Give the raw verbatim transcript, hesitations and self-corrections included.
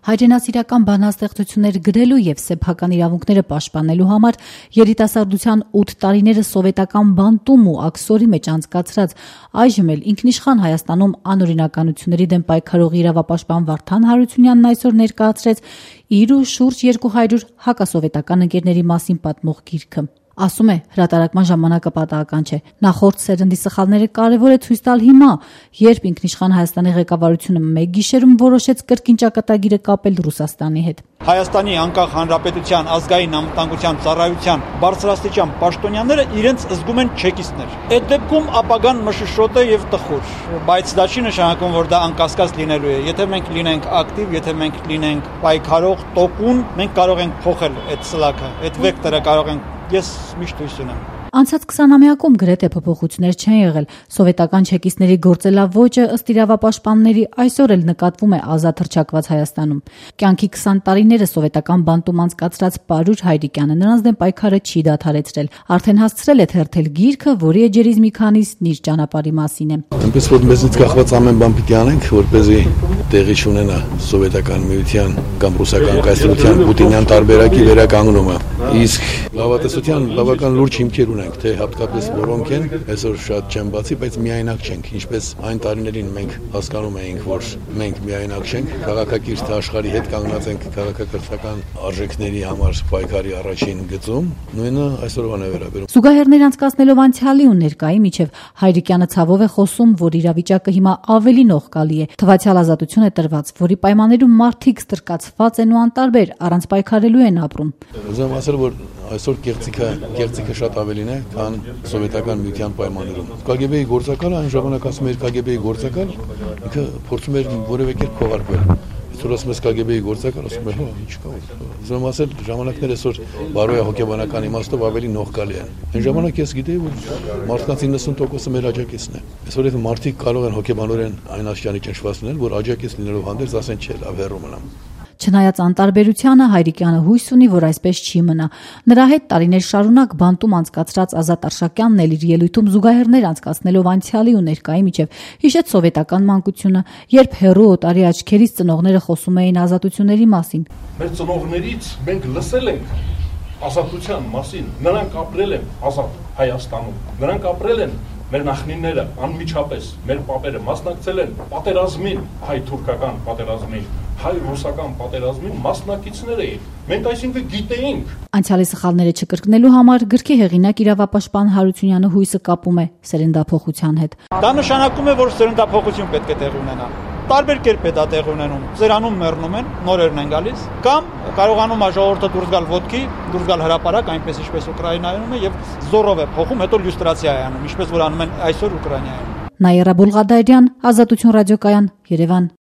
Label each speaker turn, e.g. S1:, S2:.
S1: Հայրենասիրական բանաստեղծություններ գրելու եւ սեփական իրավունքները պաշտպանելու համար երիտասարդության ութ տարիները սովետական բանտում ու աքսորի մեջ անցկացրած, այժմ էլ ինքնիշխան Հայաստանում անօրինականությունների դեմ պայքարող իրավապաշտպան Վարդան Հարությունյանն այսօր ներկայացրեց իր ու շուրջ երկու հարյուր հակասովետական ընկերների մասին պատմող գիրքը։ Ասում է, հրատարակման ժամանակը պատահական չէ։ Նախորդ սերնդի սխալները կարևոր է ցույց տալ հիմա, երբ ինքնիշխան Հայաստանի ղեկավարությունը մեկ գիշերում որոշեց կրկին ճակատագիրը կապել Ռուսաստանի հետ։
S2: Հայաստանի անկախ հանրապետության ազգային անվտանգության ծառայության բարձրաստիճան պաշտոնյաները իրենց զգում են չեկիստներ։ Այդ դեպքում ապագան մշշոտ է եւ տխուր, բայց դա չի նշանակում, որ դա անկասկած լինելու է։ Եթե մենք լինենք ակտիվ, եթե մենք լինենք պայքարող, տոկուն, մենք կարող ենք փոխել այդ սլաքը, այդ վեկտորը կարող ենք Ես միշտ հույս ունեմ։
S1: Անցած քսանամյակում գրեթե փոփոխություններ չեն եղել։ Սովետական չեկիստների գործելավոճը ըստ իրավապաշտպանների այսօր էլ նկատվում է ազատ հռչակված Հայաստանում։ Կյանքի քսան տարիները սովետական բանտում անցկացրած Պարուր Հայրիկյանը նրանց դեմ պայքարը չի դադարեցրել։ Արդեն հասցրել է թերթել գիրքը, որի էջերից մի քանիսն իր ճանապարհի մասին է։
S3: Այնպես որ մեզից կախված ամեն բան պիտի անենք, որպեսզի տեղի չունենա սովետական միության կամ ռուսական կայսրության պուտինյան տարբերակի վերականգնումը։ Իսկ լավատեսության բավական լուրջ հիմքեր ունենք, թե հատկապես որոնք են, այսօր շատ չեմ բացի, բայց միայնակ չենք, ինչպես այն տարիներին մենք հասկանում էինք, որ մենք միայնակ չենք, քաղաքակիրթ աշխարհի հետ կանգնած ենք քաղաքակրթական արժեքների համար պայքարի առաջին գծում, նույնը այսօրվան է վերաբերում։
S1: Զուգահեռներ անցկացնելով անցյալի ու ներկայի միջև Հայրիկյանը ցավով է խոսում, որ իրավիճակը հիմա ավելի նողկալի է։ Թվացյալ ազատություն է տրված, որի պայմաններում մարդիկ ստրկացված են ու անտարբեր, առանց պայքարելու են ապրում։
S3: Ուզում ասել, որ այսօր կեղծիքը, կեղծիքը շատ ավելին է, քան սովետական միության պայմաններում։ Կ Գ B-ի գործակալը այն ժամանակ ասում էր Կ Գ B-ի գործակալ, ինքը փորձում էր որևէ կերպ քողարկվել։ Այսօր ասում ես Կ Գ B-ի գործակալ, ասում է, հա, ինչ կա։ Ուզում ասել, ժամանակները այսօր բարոյա հոգեբանական իմաստով ավելի նողկալի են։ Այն ժամանակ ես գիտեի, որ մարդկանց իննսուն տոկոսը մեր աջակիցն է։ Այսօր եթե մարդիկ կարող են հոգեբանորեն այն աստիճանի ճնշված լինել, որ աջակից լինելով հանդերձ ասեն չէ, լավ հեռու մնամ։
S1: Չնայած անտարբերությանը Հայրիկյանը հույս ունի, որ այսպես չի մնա։ Նրա հետ տարիներ շարունակ բանտում անցկացրած Ազատ Արշակյանն էլ իր ելույթում զուգահեռներ անցկացնելով անցյալի ու ներկայի միջև հիշեց սովետական մանկությունը, երբ հեռու օտարի աչքերից ծնողները խոսում էին ազատությունների մասին։
S4: Մեր ծնողներից մենք լսել ենք ազատության մասին, նրանք ապրել են ազատ Հայաստանում, նրանք ապրել են մեր նախնիները անմիջապես, մեր պապերը մասնակցել են պատերազմին, հայ-թուրքական պատերազմին, հայ-ռուսական պատերազմին մասնակիցներ էին։ Մենք այսինքն գիտեինք։
S1: Անցյալի սխալները չկրկնելու համար գրքի հեղինակ իրավապաշտպան Հարությունյանը հույսը կապում է սերնդափոխության հետ։
S2: Դա նշանակում է, որ սերնդափոխություն պետք է տեղի ունենա։ Տարբեր կերպ է դա տեղի ունենում։ Ձերանում մեռնում են, նորերն են գալիս, կամ կարողանում է ժողովուրդը դուրս գալ ոտքի, դուրս գալ հրապարակ, այնպես ինչպես Ուկրաինայում է, եւ զորով է փոխում, հետո լյուստրացիա է անում, ինչպես որ անում են այսօր Ուկրաինայում։
S1: Նաիրա Բուլղադարյան, Ազատություն ռադիոկայան, Երևան։